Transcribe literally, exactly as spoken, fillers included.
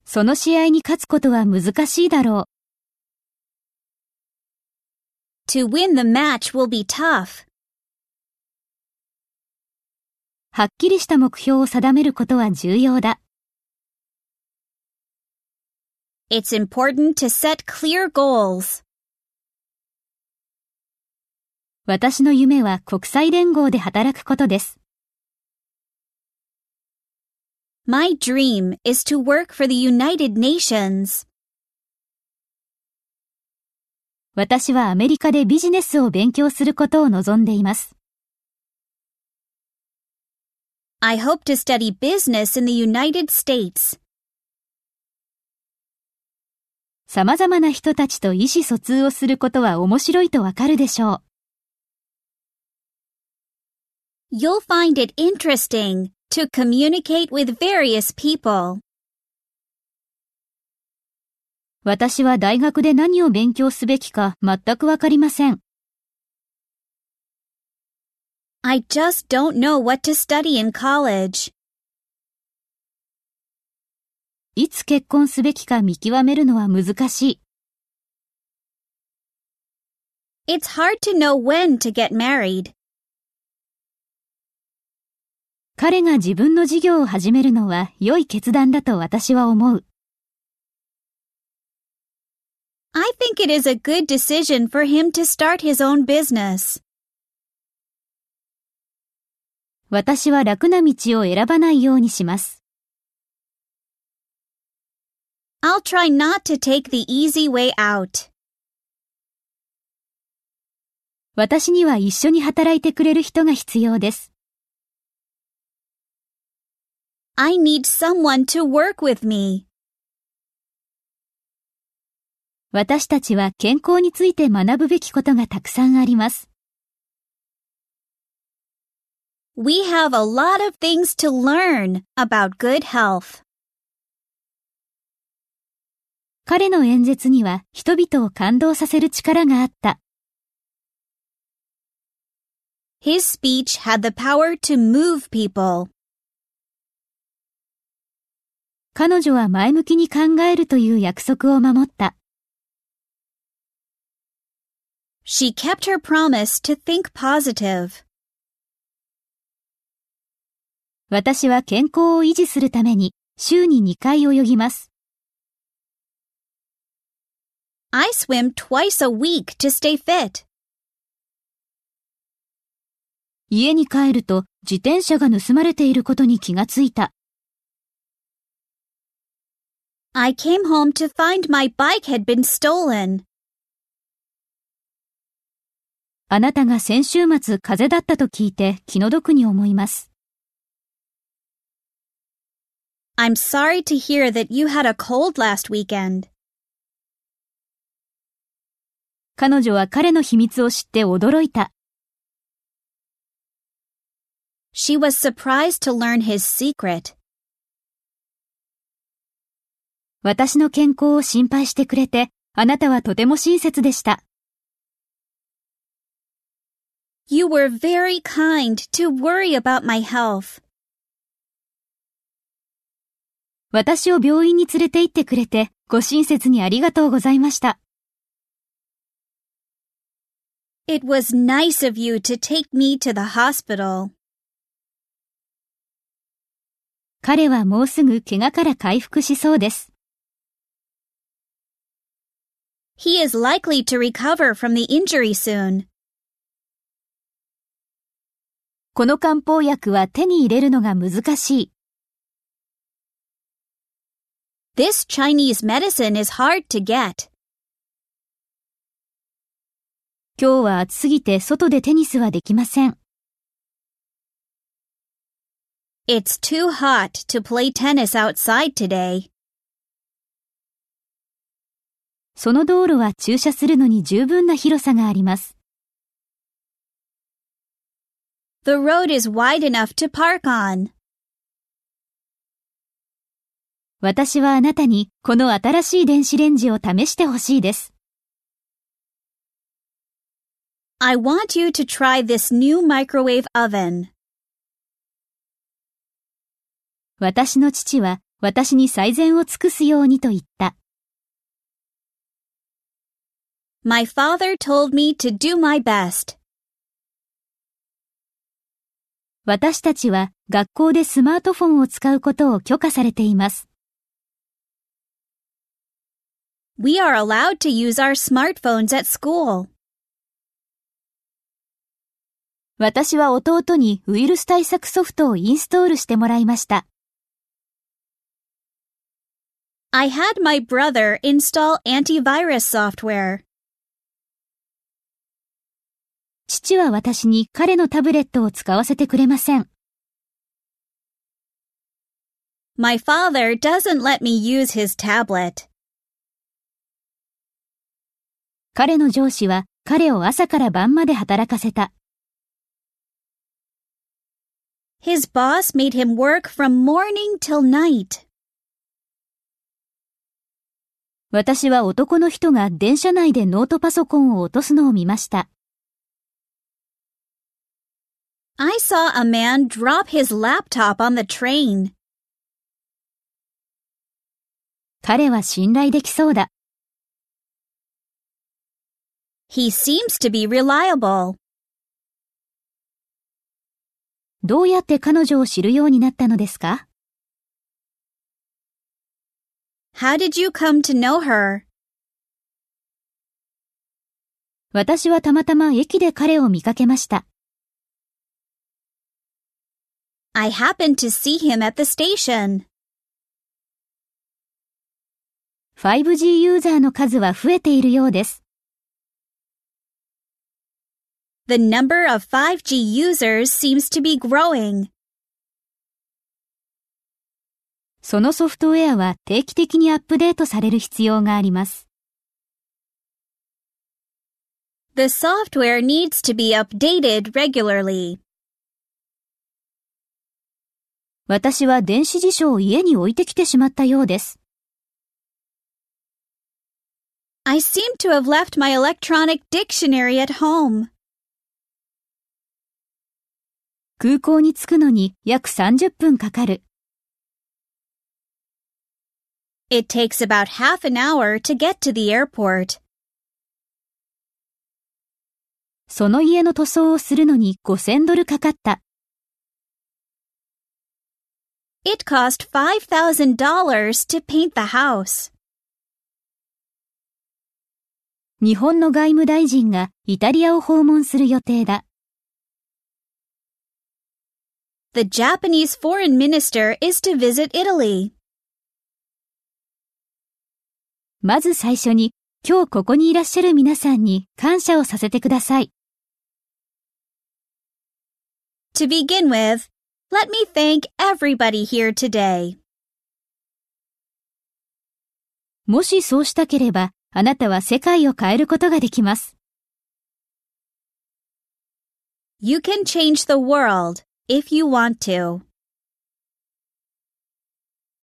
その試合に勝つことは難しいだろう。 To win the match will be tough. はっきりした目標を定めることは重要だ。 It's important to set clear goals. 私の夢は国際連合で働くことです。 My dream is to work for the United Nations. 私はアメリカでビジネスを勉強することを望んでいます。 I hope to study business in the United States. 様々な人たちと意思疎通をすることは面白いとわかるでしょう。 You'll find it interesting to communicate with various people. 私は大学で何を勉強すべきか全くわかりません。 I just don't know what to study in college. いつ結婚すべきか見極めるのは難しい。 It's hard to know when to get married. 彼が自分の事業を始めるのは良い決断だと私は思う。 I think it is a good decision for him to start his own business. 私は楽な道を選ばないようにします。 I'll try not to take the easy way out. 私には一緒に働いてくれる人が必要です。 I need someone to work with me. 私たちは健康について学ぶべきことがたくさんあります。 We have a lot of things to learn about good health. 彼の演説には人々を感動させる力があった。 His speech had the power to move people. 彼女は前向きに考えるという約束を守った。 She kept her promise to think positive. 私は健康を維持するために週ににかい泳ぎます。 I swim twice a week to stay fit. 家に帰ると自転車が盗まれていることに気がついた。 I came home to find my bike had been stolen. あなたが先週末風邪だったと聞いて気の毒に思います。 I'm sorry to hear that you had a cold last weekend. 彼女は彼の秘密を知って驚いた。 She was surprised to learn his secret. 私の健康を心配してくれて、あなたはとても親切でした。 You were very kind to worry about my health. 私を病院に連れて行ってくれて、ご親切にありがとうございました。 It was nice of you to take me to the hospital. 彼はもうすぐ怪我から回復しそうです。 He is likely to recover from the injury soon. この漢方薬は手に入れるのが難しい。 This Chinese medicine is hard to get. 今日は暑すぎて外でテニスはできません。 It's too hot to play tennis outside today. その道路は駐車するのに十分な広さがあります。 The road is wide enough to park on. 私はあなたにこの新しい電子レンジを試してほしいです。 I want you to try this new microwave oven. 私の父は私に最善を尽くすようにと言った。 My father told me to do my best. 私たちは学校でスマートフォンを使うことを許可されています。 We are allowed to use our smartphones at school. 私は弟にウイルス対策ソフトをインストールしてもらいました。 I had my brother install antivirus software. 父は私に彼のタブレットを使わせてくれません。 My father doesn't let me use his tablet. 彼の上司は彼を朝から晩まで働かせた。 His boss made him work from morning till night. 私は男の人が電車内でノートパソコンを落とすのを見ました。 I saw a man drop his laptop on the train. 彼は信頼できそうだ。 He seems to be reliable. どうやって彼女を知るようになったのですか？ How did you come to know her? 私はたまたま駅で彼を見かけました。 I happened to see him at the station. ファイブジー ユーザーの数は増えているようです。 The number of ファイブジー users seems to be growing. そのソフトウェアは定期的にアップデートされる必要があります。 The software needs to be updated regularly. 私は電子辞書を家に置いてきてしまったようです。 I seem to have left my electronic dictionary at home. 空港に着くのに約さんじゅっぷんかかる。 It takes about half an hour to get to the airport. その家の塗装をするのにごせんドルかかった。 It cost five thousand dollars to paint the house. 日本の外務大臣がイタリアを訪問する予定だ。 The Japanese foreign minister is to visit Italy. まず最初に、今日ここにいらっしゃる皆さんに感謝をさせてください。 To begin with, let me thank everybody here today. もしそうしたければ、あなたは世界を変えることができます。 You can change the world if you want to.